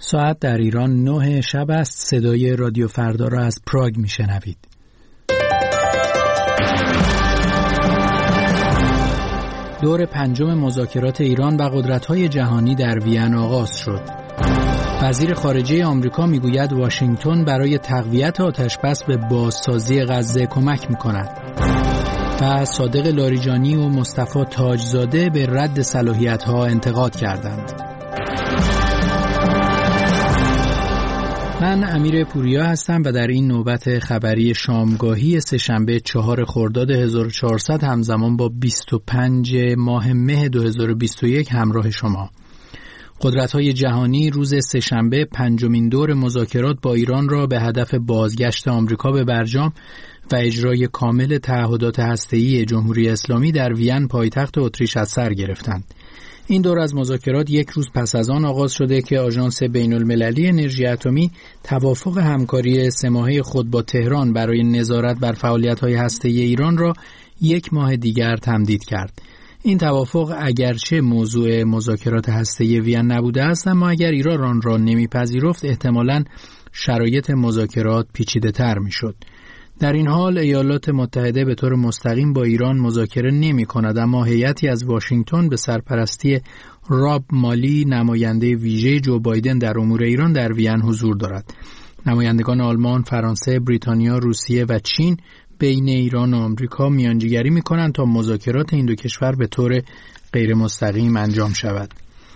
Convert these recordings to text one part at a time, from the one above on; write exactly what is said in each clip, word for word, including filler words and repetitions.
ساعت در ایران نه شب است. صدای رادیو فردا را از پراگ میشنوید. دور پنجم مذاکرات ایران و قدرت‌های جهانی در وین آغاز شد. وزیر خارجه آمریکا میگوید واشنگتن برای تقویت آتش‌بس به بازسازی غزه کمک می‌کند. و صادق لاریجانی و مصطفی تاجزاده به رد صلاحیت‌ها انتقاد کردند. من امیر پوریا هستم و در این نوبت خبری شامگاهی سه‌شنبه چهار خرداد هزار و چهارصد همزمان با بیست و پنج ماه مه دو هزار و بیست و یک همراه شما. قدرت‌های جهانی روز سه‌شنبه پنجمین دور مذاکرات با ایران را به هدف بازگشت آمریکا به برجام و اجرای کامل تعهدات هسته‌ای جمهوری اسلامی در وین پایتخت اتریش از سر گرفتند. این دور از مذاکرات یک روز پس از آن آغاز شده که آژانس بین‌المللی انرژی اتمی توافق همکاری سه ماهه خود با تهران برای نظارت بر فعالیت‌های هسته‌ای ایران را یک ماه دیگر تمدید کرد. این توافق اگرچه موضوع مذاکرات هسته‌ای وین نبوده است، اما اگر ایران آن را نمی‌پذیرفت احتمالاً شرایط مذاکرات پیچیده‌تر می‌شد. در این حال ایالات متحده به طور مستقیم با ایران مذاکره نمی کند، اما هیئتی از واشنگتن به سرپرستی راب مالی نماینده ویژه جو بایدن در امور ایران در وین حضور دارد. نمایندگان آلمان، فرانسه، بریتانیا، روسیه و چین بین ایران و آمریکا میانجیگری می کنند تا مذاکرات این دو کشور به طور غیر مستقیم انجام شود.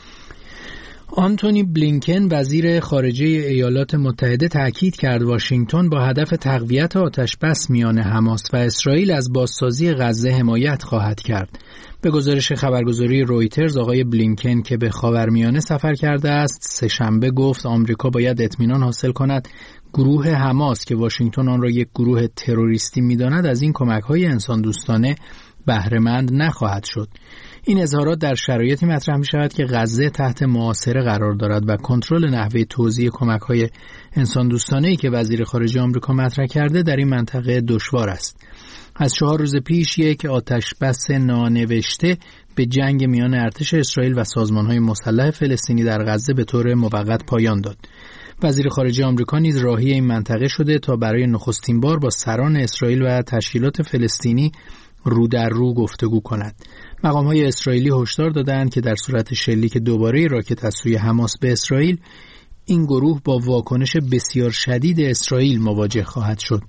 آنتونی بلینکن وزیر خارجه ایالات متحده تأکید کرد واشنگتن با هدف تقویت آتش‌بس میان حماس و اسرائیل از بازسازی غزه حمایت خواهد کرد. به گزارش خبرگزاری رویترز آقای بلینکن که به خاورمیانه سفر کرده است سه‌شنبه گفت آمریکا باید اطمینان حاصل کند گروه حماس که واشنگتن آن را یک گروه تروریستی می‌داند از این کمک‌های انسان دوستانه بهره‌مند نخواهد شد. این اظهارات در شرایطی مطرح می شود که غزه تحت محاصره قرار دارد و کنترل نحوه توزیع کمک‌های انسان دوستانه‌ای که وزیر خارجه آمریکا مطرح کرده در این منطقه دشوار است. از چهار روز پیش یک آتش‌بس نانوشته به جنگ میان ارتش اسرائیل و سازمان‌های مسلح فلسطینی در غزه به طور موقت پایان داد. وزیر خارجه آمریکا نیز راهی این منطقه شده تا برای نخستین بار با سران اسرائیل و تشکیلات فلسطینی رو در رو گفتگو کند. مقام‌های اسرائیلی هشدار دادند که در صورت شلیک دوباره راکت از سوی حماس به اسرائیل این گروه با واکنش بسیار شدید اسرائیل مواجه خواهد شد.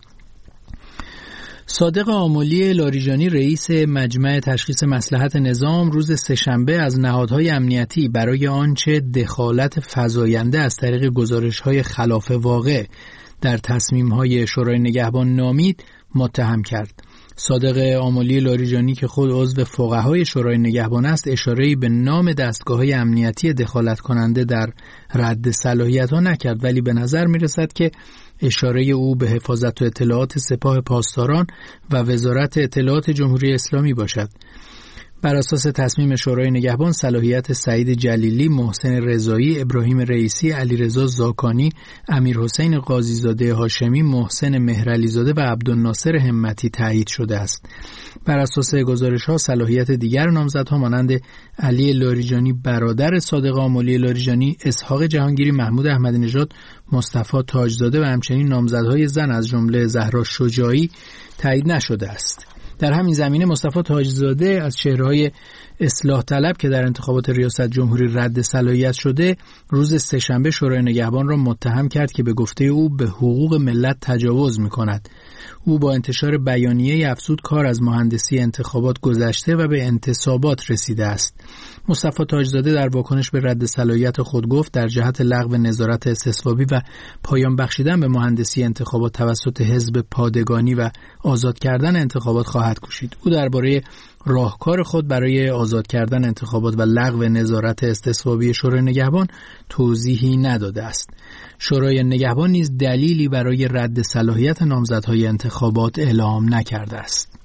صادق آملی لاریجانی رئیس مجمع تشخیص مصلحت نظام روز سه‌شنبه از نهادهای امنیتی برای آنچه دخالت فزاینده از طریق گزارش‌های خلاف واقع در تصمیم‌های شورای نگهبان نامید متهم کرد. صادق آملی لاریجانی که خود عضو فقهای شورای نگهبان است اشاره‌ای به نام دستگاه‌های امنیتی دخالت کننده در رد صلاحیت‌ها نکرد، ولی به نظر می‌رسد که اشاره او به حفاظت و اطلاعات سپاه پاسداران و وزارت اطلاعات جمهوری اسلامی باشد. بر اساس تصمیم شورای نگهبان صلاحیت سعید جلیلی، محسن رضایی، ابراهیم رئیسی، علیرضا زاکانی، امیرحسین قاضیزاده هاشمی، محسن مهرعلیزاده و عبدالناصر همتی تایید شده است. بر اساس گزارش‌ها صلاحیت دیگر نامزدها مانند علی لاریجانی برادر صادق آملی لاریجانی، اسحاق جهانگیری، محمود احمدی نژاد، مصطفی تاجزاده و همچنین نامزدهای زن از جمله زهرا شجاعی تایید نشده است. در همین زمینه مصطفی تاجزاده از چهره‌های اصلاح طلب که در انتخابات ریاست جمهوری رد صلاحیت شده روز سه‌شنبه شورای نگهبان را متهم کرد که به گفته او به حقوق ملت تجاوز می‌کند. او با انتشار بیانیه افزود کار از مهندسی انتخابات گذشته و به انتصابات رسیده است. مصطفی تاجزاده در واکنش به رد صلاحیت خود گفت در جهت لغو نظارت استصوابی و پایان بخشیدن به مهندسی انتخابات توسط حزب پادگانی و آزاد کردن انتخابات خواهد کوشید. او درباره راهکار خود برای آزاد کردن انتخابات و لغو نظارت استصوابی شورای نگهبان توضیحی نداده است. شورای نگهبان نیز دلیلی برای رد صلاحیت نامزدهای انتخابات اعلام نکرده است.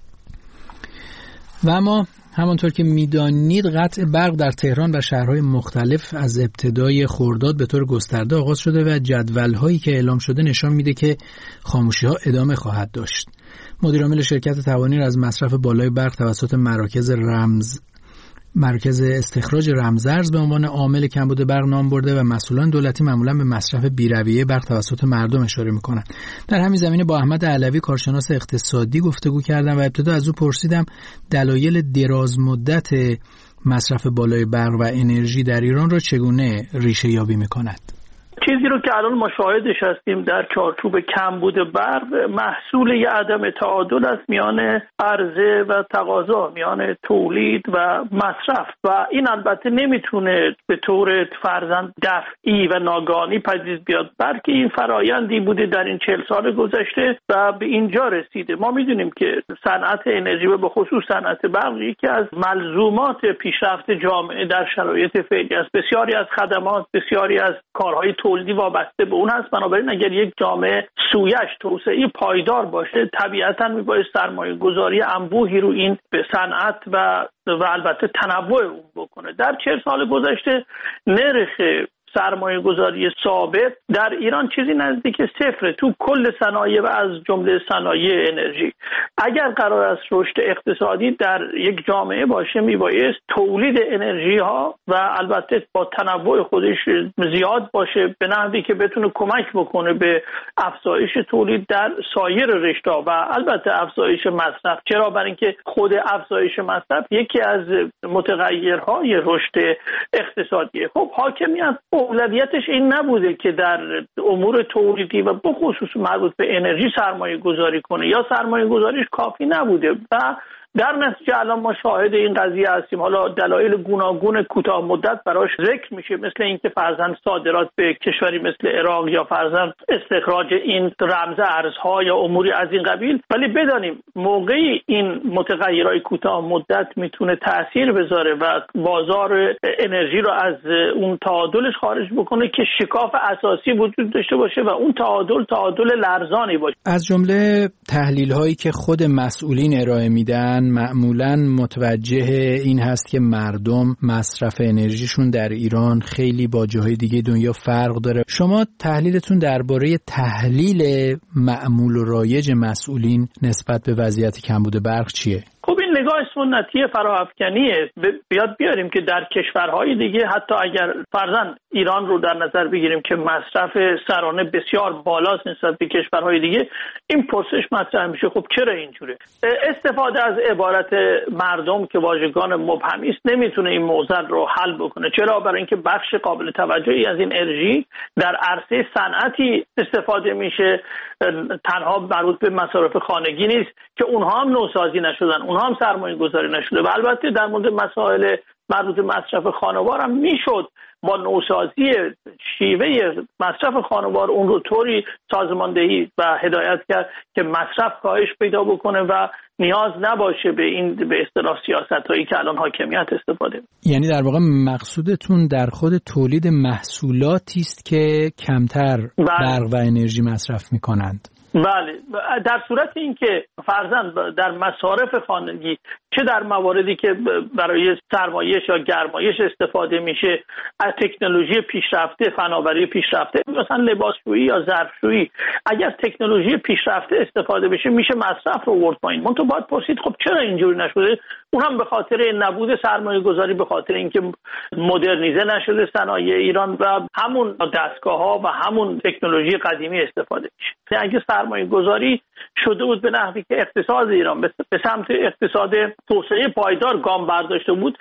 و اما همانطور که می‌دانید قطع برق در تهران و شهرهای مختلف از ابتدای خرداد به طور گسترده آغاز شده و جدول‌هایی که اعلام شده نشان میده که خاموشی‌ها ادامه خواهد داشت. مدیر عامل شرکت توانیر از مصرف بالای برق توسط مراکز رمز مرکز استخراج رمزارز به عنوان عامل کمبود برق نام برده و مسئولان دولتی معمولا به مصرف بی‌رویه برق توسط مردم اشاره میکنن. در همین زمینه با احمد علوی کارشناس اقتصادی گفتگو کردم و ابتدا از او پرسیدم دلایل دراز مدت مصرف بالای برق و انرژی در ایران را چگونه ریشه یابی میکند. چیزی رو که الان ما شاهدش هستیم در چارچوب کمبود برق محصول یه عدم تعادل است میان عرضه و تقاضا، میان تولید و مصرف و این البته نمیتونه به طور فرضاً دفعی و ناگهانی پدید بیاد، بلکه این فرایندی بوده در این چهل سال گذشته و به اینجا رسیده. ما میدونیم که صنعت انرژی و به خصوص صنعت برق یکی از ملزومات پیشرفت جامعه در شرایط فعلی است. بسیاری از خدمات، بسیاری از کارهای تولیدی وابسته به اون هست. بنابراین اگر یک جامعه سویش توسعه پایدار باشه طبیعتاً میباید سرمایه گذاری انبوهی رو این به صنعت و و البته تنوع اون بکنه. در چهل سال گذشته نرخ سرمایه گذاری ثابت در ایران چیزی نزدیک صفر تو کل صنایع و از جمله صنایع انرژی. اگر قرار است رشد اقتصادی در یک جامعه باشه میبایست تولید انرژی ها و البته با تنوع خودش زیاد باشه به نحوی که بتونه کمک بکنه به افزایش تولید در سایر رشته و البته افزایش مصرف. چرا؟ برای اینکه خود افزایش مصرف یکی از متغیرهای رشد اقتصادیه. خب حاکمیت اولویتش این نبوده که در امور تولیدی و به خصوص مربوط به انرژی سرمایه گذاری کنه یا سرمایه گذاریش کافی نبوده و در نتیجه الان ما شاهد این قضیه هستیم. حالا دلایل گوناگون کوتاه مدت براش ذکر میشه، مثل اینکه فرضاً صادرات به کشوری مثل عراق یا فرضاً استخراج این رمز ارزها یا اموری از این قبیل، ولی بدانیم موقعی این متغیرهای کوتاه مدت میتونه تأثیر بذاره و بازار انرژی رو از اون تعادلش خارج بکنه که شکاف اساسی وجود داشته باشه و اون تعادل تعادل لرزانی باشه. از جمله تحلیل هایی که خود مسئولین ارائه میدن معمولاً متوجه این هست که مردم مصرف انرژیشون در ایران خیلی با جاهای دیگه دنیا فرق داره. شما تحلیلتون درباره تحلیل معمول و رایج مسئولین نسبت به وضعیت کمبود برق چیه؟ خب این نگاه سنتی فراافکنیه. بیاد بیاریم که در کشورهای دیگه حتی اگر فرضاً ایران رو در نظر بگیریم که مصرف سرانه بسیار بالاست نسبت به کشورهای دیگه، این پرسش مطرح میشه خب چرا اینجوره؟ استفاده از عبارت مردم که واژگان مبهمی است نمیتونه این موضوع رو حل بکنه. چرا؟ برای اینکه بخش قابل توجهی از این انرژی در عرصه صنعتی استفاده میشه، تنها مربوط به مصارف خانگی نیست که اونها هم نوسازی نشدن، اونها هم سرمایه گذاری نشده و البته در مورد مسائل مربوط به مصرف خانوار هم میشد با نوسازی شیوه مصرف خانوار اون رو طوری سازماندهی و هدایت کرد که مصرف کاهش پیدا بکنه و نیاز نباشه به این به اصطلاح سیاست‌هایی که الان حاکمیت استفاده. یعنی در واقع مقصودتون در خود تولید محصولاتی است که کمتر برق و انرژی مصرف می‌کنند. بله، در صورت اینکه فرضاً در مصارف خانگی چه در مواردی که برای سرمایش یا گرمایش استفاده میشه از تکنولوژی پیشرفته، فناوری پیشرفته، مثلا لباسشویی یا ظرفشویی، اگر تکنولوژی پیشرفته استفاده بشه میشه مصرف رو آورد پایین. منتها باید پرسید خب چرا اینجوری نشده؟ اونم به خاطر نبود سرمایه گذاری، به خاطر اینکه مدرنیزه نشده صنایع ایران و همون دستگاه‌ها و همون تکنولوژی قدیمی استفاده میشه. اگه سرمایه گذاری شده بود به نحوی که اقتصاد ایران به سمت اقتصاد توسعه پایدار گام برداشته بود،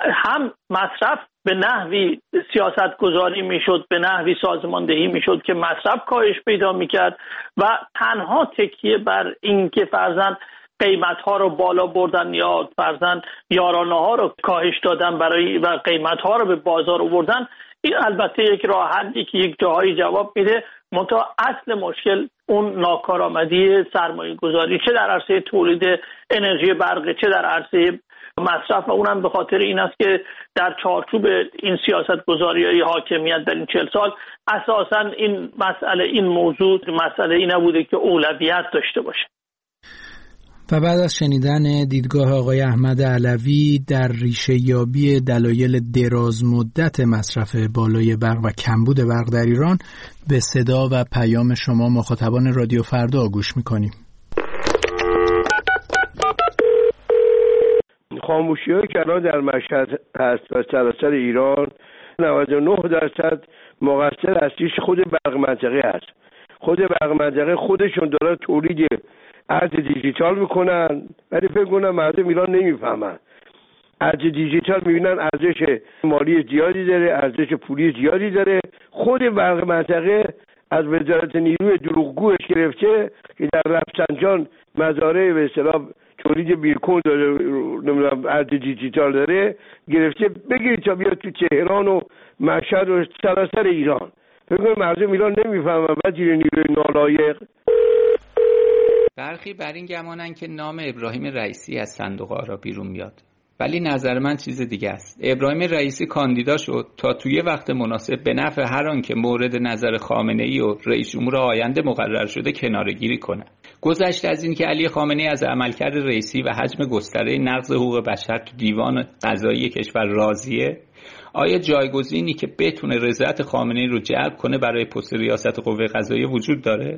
هم مصرف به نحوی سیاست گذاری میشد، به نحوی سازماندهی میشد که مصرف کاهش پیدا میکرد و تنها تکیه بر این که فرضاً قیمت ها رو بالا بردن یا فرضاً یارانه ها رو کاهش دادن برای و قیمت ها رو به بازار آوردن، این البته یک راه حلی که یک جاهایی جواب میده. منتها اصل مشکل اون ناکارآمدی سرمایه گذاری چه در عرصه تولید انرژی برق چه در عرصه مصرف، و اونم به خاطر این است که در چارچوب این سیاست گذاری های حاکمیت در این چهل سال اساساً این مسئله این موضوع مسئله این نبوده که اولویت داشته باشه. و بعد از شنیدن دیدگاه آقای احمد علوی در ریشه یابی دلایل دراز مدت مصرف بالای برق و کمبود برق در ایران، به صدا و پیام شما مخاطبان رادیو فردا گوش میکنیم. خاموشی‌هایی که الان در مشهد هست و سراسر ایران نود و نه درصد مقصر اصلیش خود برق منطقه هست. خود برق منطقه خودشون دارن تولید ارز دیجیتال میکنن، ولی فکر کنم مردم ایران نمیفهمن. ارز دیجیتال میبینن ارزش مالی زیادی داره، ارزش پولی زیادی داره. خود برق منطقه از وزارت نیروی دروغگوش گرفته که در رفسنجان مزارع به اصطلاح تولید بیرکون داره، نمیدونم ارز دیجیتال داره، گرفته بگیرید تا بیاد تو تهران و مشهد و سراسر ایران. فکر کنم مردم ایران نمیفهمن. وزیر نیروی نالایق. برخی بر این گمانن که نام ابراهیم رئیسی از صندوق آرا بیرون میاد، ولی نظر من چیز دیگه است. ابراهیم رئیسی کاندیدا شد تا توی وقت مناسب به نفع هر آن که مورد نظر خامنه‌ای و رئیس جمهور آینده مقرر شده کناره‌گیری کنه. گذشته از این که علی خامنه‌ای از عملکرد رئیسی و حجم گستره نقض حقوق بشر تو دیوان قضایی کشور راضیه، آیا جایگزینی که بتونه رضایت خامنه‌ای رو جلب کنه برای پست ریاست قوه قضاییه وجود داره؟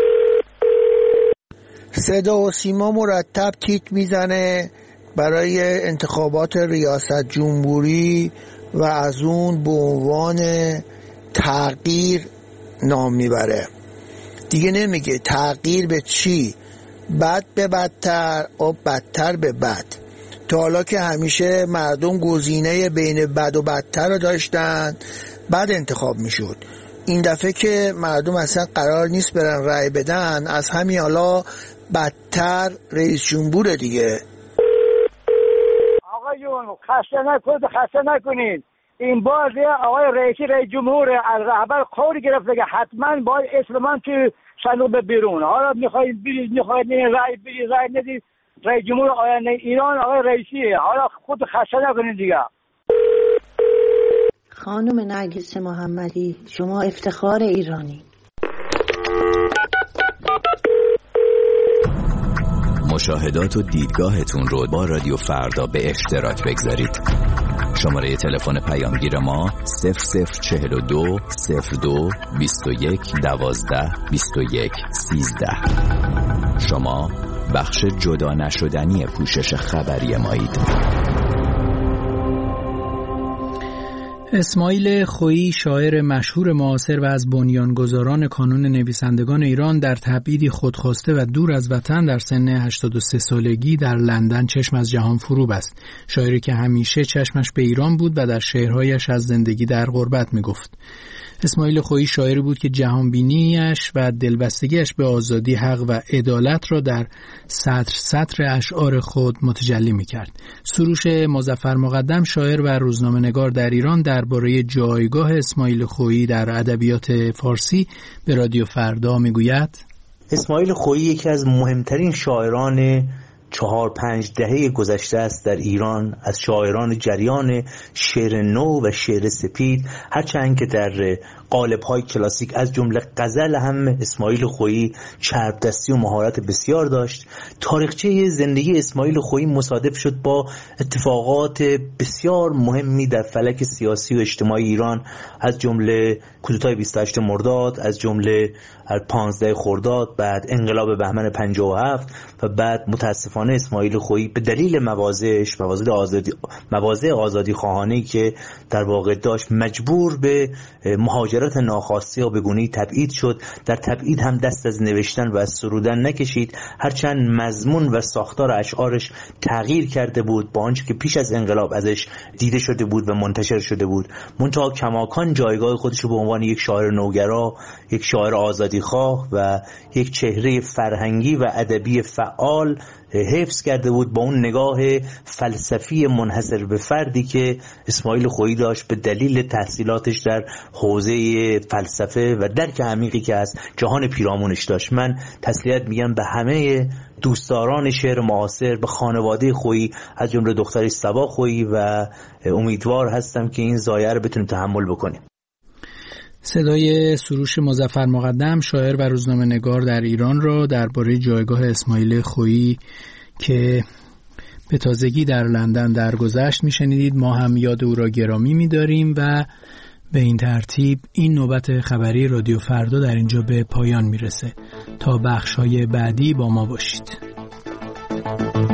صدا و سیما مرتب تیک میزنه برای انتخابات ریاست جمهوری و از اون به عنوان تغییر نام میبره. دیگه نمیگه تغییر به چی، بد به بدتر و بدتر به بد. تا حالا که همیشه مردم گزینه بین بد و بدتر رو داشتن، بد انتخاب میشد. این دفعه که مردم اصلا قرار نیست برن رأی بدن، از همین حالا بدتر رئیس جمهور دیگه. آقایون خسته نکنید خسته نکنید این بار آقای رئیسی رئیس جمهور از رهبر قول گرفته که حتما باید اسم من تو صندوق بیرون. حالا میخواید برید میخواید رأی برید رأی ندید، رئیس جمهور آینده ایران آقای رئیسیه. حالا خود خسته نکنید دیگه. خانم نرگس محمدی، شما افتخار ایرانی. مشاهدات و دیدگاهتون رو با رادیو فردا به اشتراک بگذارید. شماره تلفن پیامگیر ما صفر صفر چهل و دو صفر دو بیست و یک دوازده بیست و یک سیزده. شما بخش جدا نشدنی پوشش خبری مایید. اسماعیل خویی، شاعر مشهور معاصر و از بنیانگذاران کانون نویسندگان ایران، در تبعیدی خودخواسته و دور از وطن در سن هشتاد و سه سالگی در لندن چشم از جهان فرو بست. شاعری که همیشه چشمش به ایران بود و در شعرهایش از زندگی در غربت میگفت. اسماعیل خویی شاعری بود که جهانبینیش و دلبستگیش به آزادی، حق و عدالت را در سطر سطر اشعار خود متجلی می‌کرد. سروش مظفر مقدم، شاعر و روزنامه‌نگار در ایران، درباره جایگاه اسماعیل خویی در ادبیات فارسی به رادیو فردا میگوید: اسماعیل خویی یکی از مهمترین شاعران چهار پنج دهه گذشته است در ایران، از شاعران جریان شعر نو و شعر سپید، هرچند که در قالب‌های کلاسیک از جمله غزل هم اسماعیل خویی چربدستی و مهارت بسیار داشت. تاریخچه زندگی اسماعیل خویی مصادف شد با اتفاقات بسیار مهمی در فلک سیاسی و اجتماعی ایران، از جمله کودتای بیست و هشت مرداد، از جمله پانزده خرداد، بعد انقلاب بهمن پنجاه و هفت و بعد متاسفانه اسماعیل خویی به دلیل مواضعش، مواضع آزادی مواضع آزادی خواهانه‌ای که در واقع داشت، مجبور به مهاجرت ناخواسته و به گونه‌ای تبعید شد. در تبعید هم دست از نوشتن و از سرودن نکشید، هرچند مضمون و ساختار اشعارش تغییر کرده بود با آنچه که پیش از انقلاب ازش دیده شده بود و منتشر شده بود. منتها کماکان جایگاه خودش رو به عنوان یک شاعر نوگرا، یک شاعر آزادیخواه و یک چهره فرهنگی و ادبی فعال حفظ کرده بود، با اون نگاه فلسفی منحصر به فردی که اسماعیل خویی داشت به دلیل تحصیلاتش در حوزه فلسفه و درک عمیقی که از جهان پیرامونش داشت. من تسلیت میگم به همه دوستداران شعر معاصر، به خانواده خویی از جمله دخترش صبا خویی، و امیدوار هستم که این ضایعه رو بتونیم تحمل بکنیم. صدای سروش مظفر مقدم، شاعر و روزنامه‌نگار در ایران، را درباره جایگاه اسماعیل خویی که به تازگی در لندن درگذشت میشنیدید. ما هم یاد او را گرامی می‌داریم و به این ترتیب این نوبت خبری رادیو فردا در اینجا به پایان میرسه. تا بخش‌های بعدی با ما باشید.